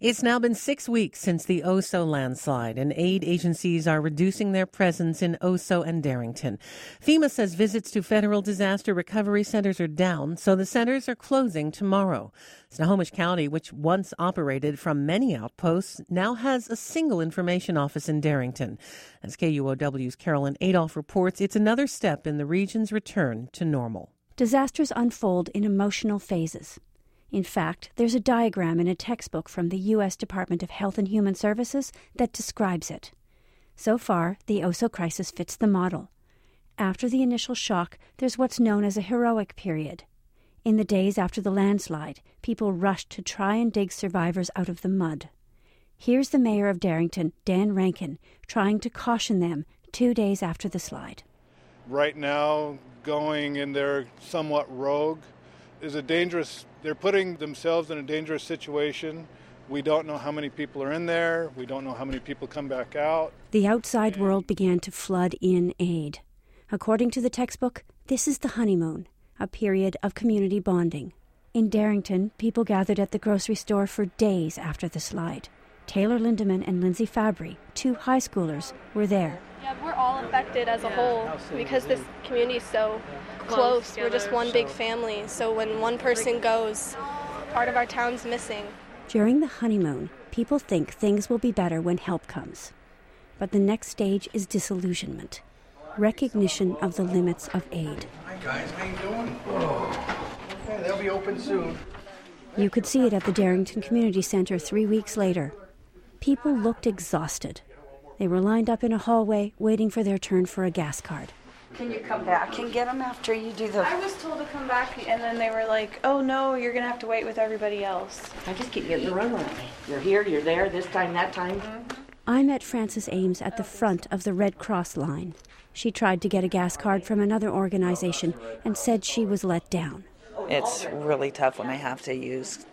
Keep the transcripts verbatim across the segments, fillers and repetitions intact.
It's now been six weeks since the Oso landslide, and aid agencies are reducing their presence in Oso and Darrington. FEMA says visits to federal disaster recovery centers are down, so the centers are closing tomorrow. Snohomish County, which once operated from many outposts, now has a single information office in Darrington. As K U O W's Carolyn Adolph reports, it's another step in the region's return to normal. Disasters unfold in emotional phases. In fact, there's a diagram in a textbook from the U S Department of Health and Human Services that describes it. So far, the Oso crisis fits the model. After the initial shock, there's what's known as a heroic period. In the days after the landslide, people rushed to try and dig survivors out of the mud. Here's the mayor of Darrington, Dan Rankin, trying to caution them two days after the slide. Right now, going in their somewhat rogue is a dangerous, they're putting themselves in a dangerous situation. We don't know how many people are in there. We don't know how many people come back out. The outside world began to flood in aid. According to the textbook, this is the honeymoon, a period of community bonding. In Darrington, people gathered at the grocery store for days after the slide. Taylor Lindeman and Lindsay Fabry, two high schoolers, were there. Yeah, we're all affected as a whole because this community is so close. Together, we're just one so. big family. So when one person goes, part of our town's missing. During the honeymoon, people think things will be better when help comes. But the next stage is disillusionment, recognition of the limits of aid. Hi guys, how you doing? Oh. Okay, they'll be open soon. You could see it at the Darrington Community Center three weeks later. People looked exhausted. They were lined up in a hallway waiting for their turn for a gas card. Can you come back and get them after you do the... I was told to come back, and then they were like, oh no, you're going to have to wait with everybody else. I just keep getting the runaround. You're here, you're there, this time, that time. Mm-hmm. I met Frances Ames at the front of the Red Cross line. She tried to get a gas card from another organization and said she was let down. It's really tough when I have to use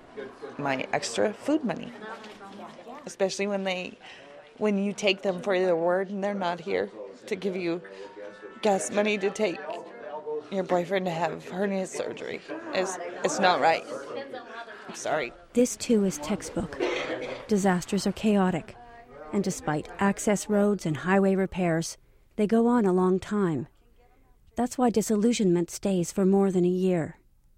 my extra food money, especially when they, when you take them for their word and they're not here to give you gas money to take your boyfriend to have hernia surgery. It's, it's not right. I'm sorry. This too is textbook. Disasters are chaotic, and despite access roads and highway repairs, they go on a long time. That's why disillusionment stays for more than a year.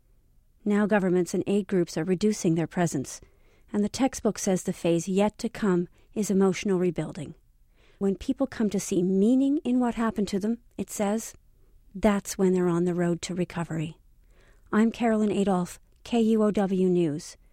Now governments and aid groups are reducing their presence, and the textbook says the phase yet to come is emotional rebuilding. When people come to see meaning in what happened to them, it says, that's when they're on the road to recovery. I'm Carolyn Adolph, K U O W News.